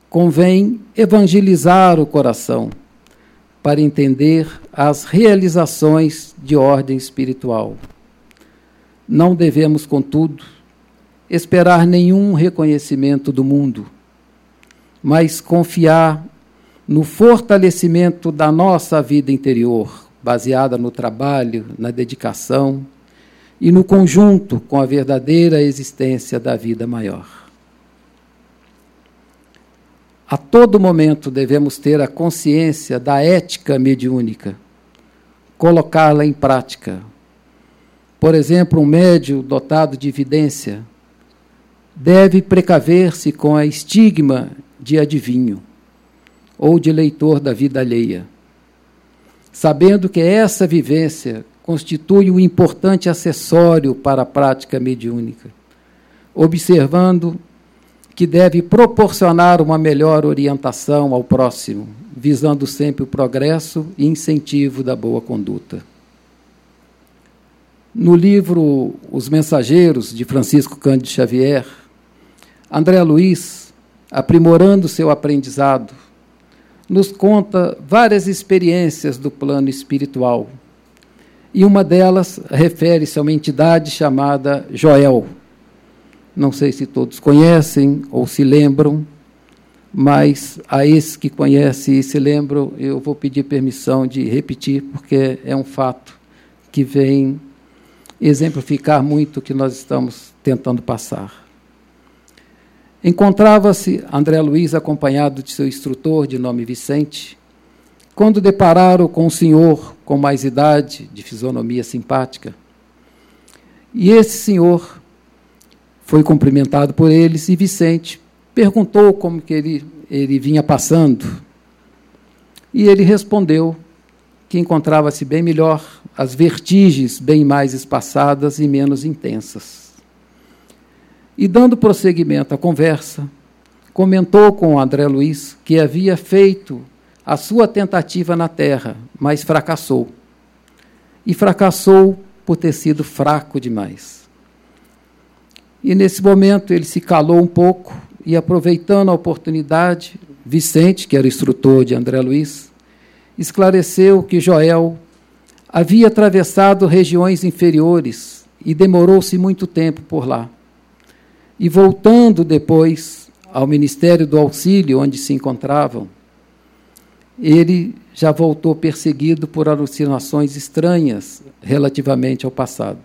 convém evangelizar o coração para entender as realizações de ordem espiritual. Não devemos, contudo, esperar nenhum reconhecimento do mundo, mas confiar no fortalecimento da nossa vida interior, baseada no trabalho, na dedicação e no conjunto com a verdadeira existência da vida maior. A todo momento devemos ter a consciência da ética mediúnica, colocá-la em prática. Por exemplo, um médium dotado de evidência deve precaver-se com a estigma de adivinho ou de leitor da vida alheia, sabendo que essa vivência constitui um importante acessório para a prática mediúnica, observando que deve proporcionar uma melhor orientação ao próximo, visando sempre o progresso e incentivo da boa conduta. No livro Os Mensageiros, de Francisco Cândido Xavier, André Luiz, aprimorando seu aprendizado, nos conta várias experiências do plano espiritual, e uma delas refere-se a uma entidade chamada Joel. Não sei se todos conhecem ou se lembram, mas a esses que conhecem e se lembram, eu vou pedir permissão de repetir, porque é um fato que vem exemplificar muito o que nós estamos tentando passar. Encontrava-se André Luiz acompanhado de seu instrutor, de nome Vicente, quando depararam com um senhor com mais idade, de fisionomia simpática. E esse senhor foi cumprimentado por eles, e Vicente perguntou como que ele vinha passando. E ele respondeu que encontrava-se bem melhor, as vertigens bem mais espaçadas e menos intensas. E, dando prosseguimento à conversa, comentou com André Luiz que havia feito a sua tentativa na Terra, mas fracassou. E fracassou por ter sido fraco demais. E, nesse momento, ele se calou um pouco e, aproveitando a oportunidade, Vicente, que era o instrutor de André Luiz, esclareceu que Joel havia atravessado regiões inferiores e demorou-se muito tempo por lá. E, voltando depois ao Ministério do Auxílio, onde se encontravam, ele já voltou perseguido por alucinações estranhas relativamente ao passado.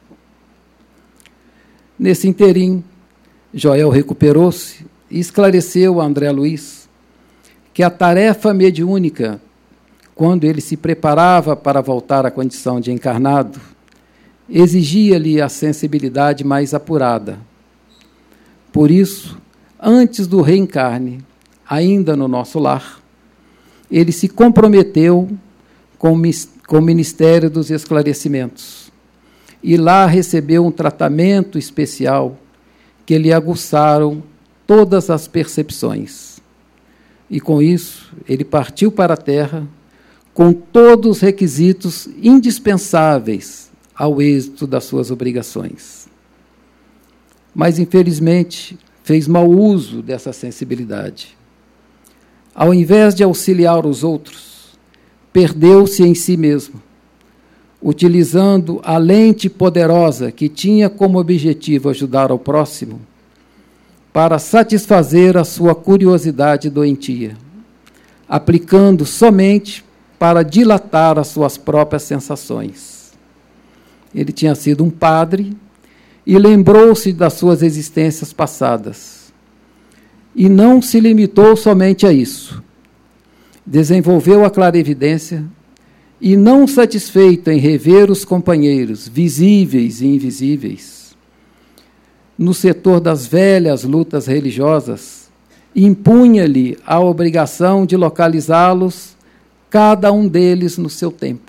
Nesse interim, Joel recuperou-se e esclareceu a André Luiz que a tarefa mediúnica, quando ele se preparava para voltar à condição de encarnado, exigia-lhe a sensibilidade mais apurada. Por isso, antes do reencarne, ainda no nosso lar, ele se comprometeu com o Ministério dos Esclarecimentos, e lá recebeu um tratamento especial que lhe aguçaram todas as percepções. E, com isso, ele partiu para a Terra com todos os requisitos indispensáveis ao êxito das suas obrigações. Mas, infelizmente, fez mau uso dessa sensibilidade. Ao invés de auxiliar os outros, perdeu-se em si mesmo, utilizando a lente poderosa que tinha como objetivo ajudar ao próximo para satisfazer a sua curiosidade doentia, aplicando somente para dilatar as suas próprias sensações. Ele tinha sido um padre e lembrou-se das suas existências passadas. E não se limitou somente a isso. Desenvolveu a clarevidência e, não satisfeito em rever os companheiros, visíveis e invisíveis, no setor das velhas lutas religiosas, impunha-lhe a obrigação de localizá-los, cada um deles no seu tempo.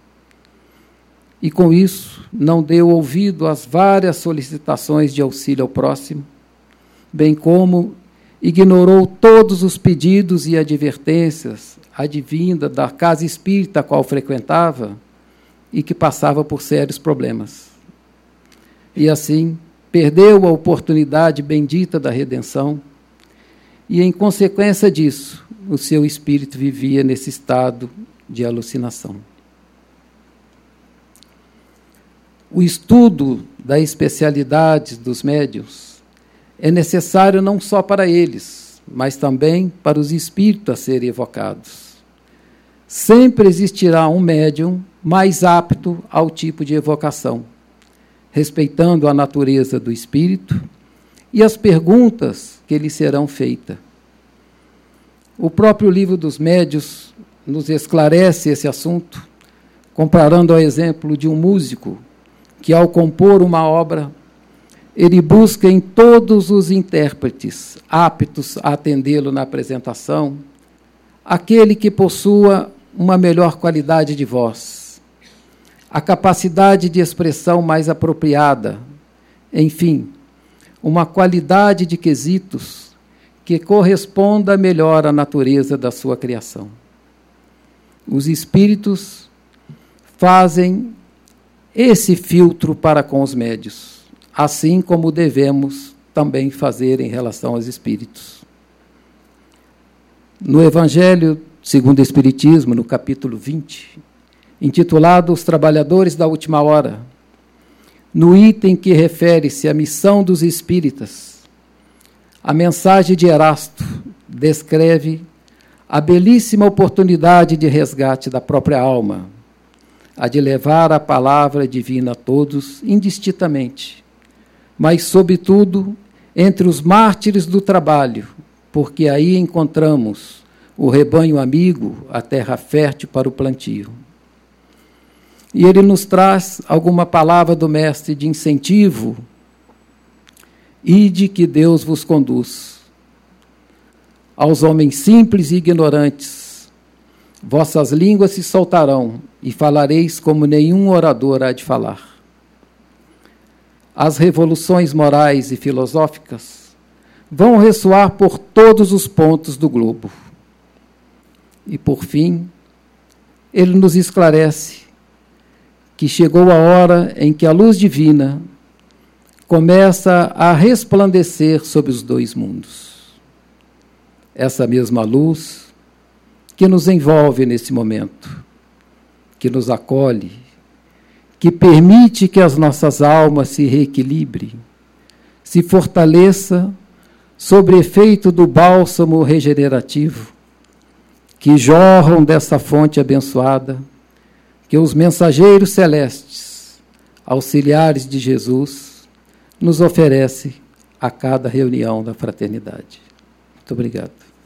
E, com isso, não deu ouvido às várias solicitações de auxílio ao próximo, bem como ignorou todos os pedidos e advertências advinda da casa espírita a qual frequentava e que passava por sérios problemas. E, assim, perdeu a oportunidade bendita da redenção e, em consequência disso, o seu espírito vivia nesse estado de alucinação. O estudo da especialidade dos médiuns é necessário não só para eles, mas também para os espíritos a serem evocados. Sempre existirá um médium mais apto ao tipo de evocação, respeitando a natureza do espírito e as perguntas que lhe serão feitas. O próprio livro dos médiuns nos esclarece esse assunto, comparando ao exemplo de um músico que, ao compor uma obra, ele busca em todos os intérpretes aptos a atendê-lo na apresentação, aquele que possua uma melhor qualidade de voz, a capacidade de expressão mais apropriada, enfim, uma qualidade de quesitos que corresponda melhor à natureza da sua criação. Os espíritos fazem esse filtro para com os médios, assim como devemos também fazer em relação aos espíritos. No Evangelho segundo o Espiritismo, no capítulo 20, intitulado Os Trabalhadores da Última Hora, no item que refere-se à missão dos espíritas, a mensagem de Erasto descreve a belíssima oportunidade de resgate da própria alma, a de levar a palavra divina a todos indistintamente, mas, sobretudo, entre os mártires do trabalho, porque aí encontramos o rebanho amigo, a terra fértil para o plantio. E ele nos traz alguma palavra do Mestre de incentivo: ide que Deus vos conduz. Aos homens simples e ignorantes, vossas línguas se soltarão e falareis como nenhum orador há de falar. As revoluções morais e filosóficas vão ressoar por todos os pontos do globo. E, por fim, ele nos esclarece que chegou a hora em que a luz divina começa a resplandecer sobre os dois mundos. Essa mesma luz que nos envolve nesse momento, que nos acolhe, que permite que as nossas almas se reequilibrem, se fortaleça sob efeito do bálsamo regenerativo, que jorram dessa fonte abençoada, que os mensageiros celestes, auxiliares de Jesus, nos oferecem a cada reunião da fraternidade. Muito obrigado.